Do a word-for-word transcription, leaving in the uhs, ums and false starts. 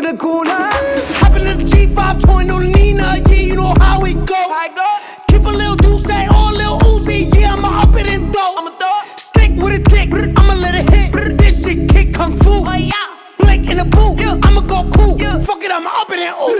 the cooler. Hop in the G five, touring on Nina, yeah, you know how it go. Keep a little Deuce, or a little Uzi, yeah, I'ma up it and throw. Stick with a dick, I'ma let it hit. This shit kick kung fu. Blake in the boot, I'ma go cool. Fuck it, I'ma up it and ooh.